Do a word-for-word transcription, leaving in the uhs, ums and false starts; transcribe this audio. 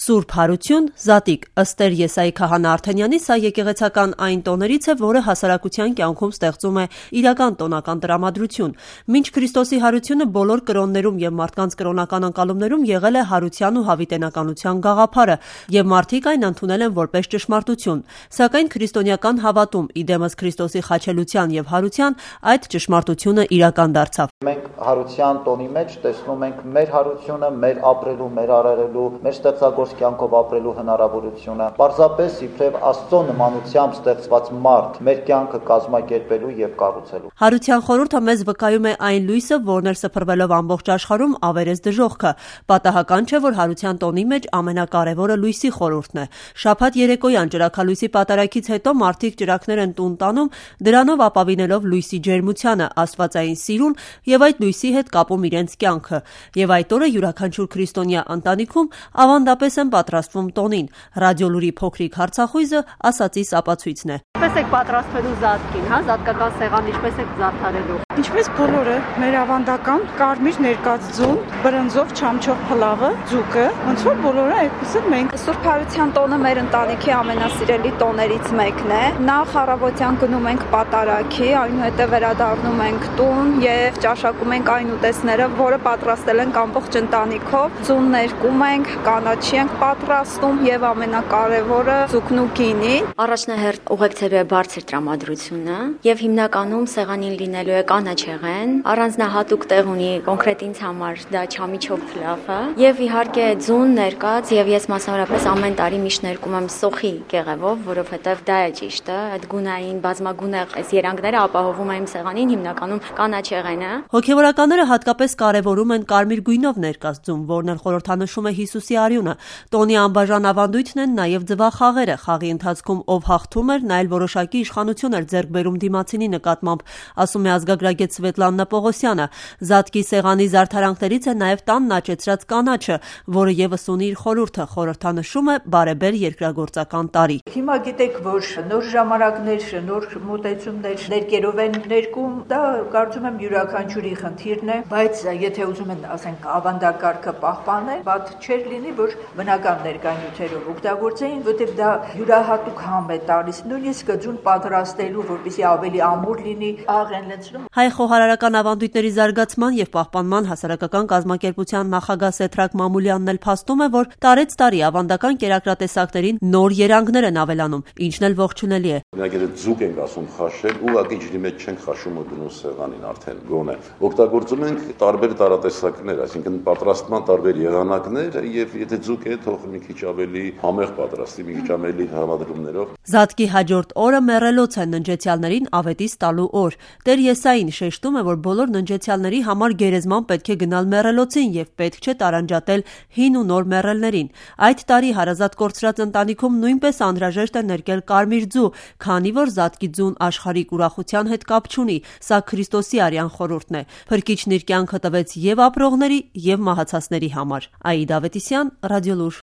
Սուրբ Հարություն, Զատիկ, ըստ Տեր Եսայի քահանա Արթենյանի, սա եկեղեցական այն տոներից է, որը հասարակության կյանքում ստեղծում է իրական տոնական տրամադրություն։ Մինչ Քրիստոսի հարությունը բոլոր կրոններում և մարդկանց կրոնական ընկալումներում եղել է հարության ու հավիտենականության գաղափարը, և մարդիկ այն ընդունել են որպես ճշմարտություն։ Սակայն քրիստոնեական հավատում, իդեմս Քրիստոսի խաչելության և հարության, այդ ճշմարտությունը իրական դարձավ։ Մենք հարության տոնի մեջ տեսնում ենք մեր հարությունը, մեր ապրելու, մեր արարելու, մեր ստեղծագործ կյանքով ապրելու հնարավորությունը, պարզապես իբրև Աստծո նմանությամբ ստեղծված մարդ մեր կյանքը կազմակերպելու և կառուցելու։ Հարության խորհուրդը մեզ վկայում է այն լույսը, որն էր սփռվելով ամբողջ աշխարհում ավերեց դժոխքը։ Պատահական չէ, որ հարության տոնի մեջ ամենակարևորը լույսի խորհուրդն է։ Շաբաթ երեկոյան ճրագալույսի պատարագից հետո մարդիկ ճրագներ են տուն տանում, դրանով ապավինելով լույսի ջերմությանը, աստվածային սիրուն և այդ լույսի հետ կապում իրենց կյանքը։ Եվ այդ օրը յուրաքանչյուր քրիստոնյա ընտանիքում ավանդապես են պատրաստվում տոնին։ Ռադիոլուրի փոքրիկ հարցախույզը ասածիս ապացույցն է։ Ինչպես եք պատրաստվելու Զատկին, հա, զատկական սեղան ինչպես եք զարդարելու։ Ինչպես բոլորը, մեր ավանդական կարմիր ներկած ձուն, բրնձով չամչող փլավը, ձուկը, ոնց որ բոլորը այդպես էլ մենք։ Սուրբ Հարության տոնը մեր ընտանիքի ամենասիրելի տոներից մեկն է։ Նախ առավոտյան գնում ենք պատարագի, այնուհետև վերադառնում ենք տուն եւ ճաշակում ենք այն ուտեստները, որը պատրաստել ենք ամբողջ ընտանիքով։ Ձուն ներկում ենք, կանաչի ենք պատրաստում եւ ամենակարևորը ձուկն ու գինին։ Առաջնահերթ ուղեկցելու է բարձր տրամադրությունը եւ հիմնականում սեղանին լինելու է կանաչեղեն, առանձնահատուկ տեղ ունի կոնկրետ ինձ համար դա չամիչով փլավը եւ իհարկե ձուն ներկած եւ ես մասնավորապես ամեն տարի միշտ ներկում եմ սոխի կեղևով, որովհետեւ դա է ճիշտը, այդ գունային բազմագունեղ այս երանգները ապահովում է իմ սեղանին հիմնականում կանաչեղենը։ Հոգեվորականները հատկապես կարևորում են կարմիր գույնով ներկած ձուն, որն էլ խորհրդանշում է Հիսուսի արյունը։ Տոնի անբաժան ավանդույթն են նաև ձվախաղերը։ Խաղի ընթացքում ով հաղթում էր, նա էլ որոշակի իշխանություն էր ձեռք բերում դիմացինի նկատմամբ, ասում է ազգագրագետ Սվետլանա Պողոսյանը։ Զատկի սեղանի զարդարանքներից է նաև տանն աճեցրած կանաչը, որը եւս ունի իր խորհուրդը, խորհրդանշում է բարեբեր երկրագործական տարի։ Հիմա գիտեք, որ նոր ժամանակներ, նոր մոտեցումներ ներկերով են ներկում, դա կարծում եմ յուրաքանչյուրի խնդիրն է, բայց եթե ուզում են, ասենք, ավանդակարգը պահպանել, բաց չէր լինի, որ բնական ներկայություններով օգտագործեին, որտեղ դա յուրահատուկ համ է տալիս, նույնիսկ ձուն պատրաստելու, որպեսզի ավելի ամուր լինի, աղ են լցնում։ Հայ խոհարարական ավանդույթների զարգացման եւ պահպանման հասարակական կազմակերպության նախագահ Սեդրակ Մամուլյանն էլ փաստում է, որ տարեց տարի ավանդական կերակրատեսակներին նոր երանգներ են ավելանում, ինչն էլ ողջունելի է։ Օրինակ, ձուկ ենք ասում խաշել, ուղղակի ջրի մեջ չենք խաշում ու դնում սեղանին արդեն գոնե։ Օգտագործում ենք տարբեր տարատեսակներ, այսինքն պատրաստման տարբեր եղանակներ եւ եթե ձուկ է, թող մի քիչ ավելի համեղ պատրաստի, մի քիչ ավելի համադրումներով։ Զատկի հաջորդ օրը մեռելոց է, ննջեցյալներին ավետիս տալու օր։ Տեր Եսային շեշտում է, որ բոլոր ննջեցյալների համար գերեզման պետք է գնալ մեռելոցին եւ պետք չէ տարանջատել հին ու նոր մեռելներին։ Այդ տարի հարազատ կորցրած ընտանիքում նույնպես անհրաժեշտ է ներկել կարմիր ձու, քանի որ Զատկի ձուն աշխարհիկ ուրախության հետ կապ չունի, սա Քրիստոսի արյան խորհուրդն է։ Փրկիչն իր կյանքը տվեց եւ ապրողների եւ մահացածների համար։ Աիդա Ավետիսյան, Ռադիոլուր։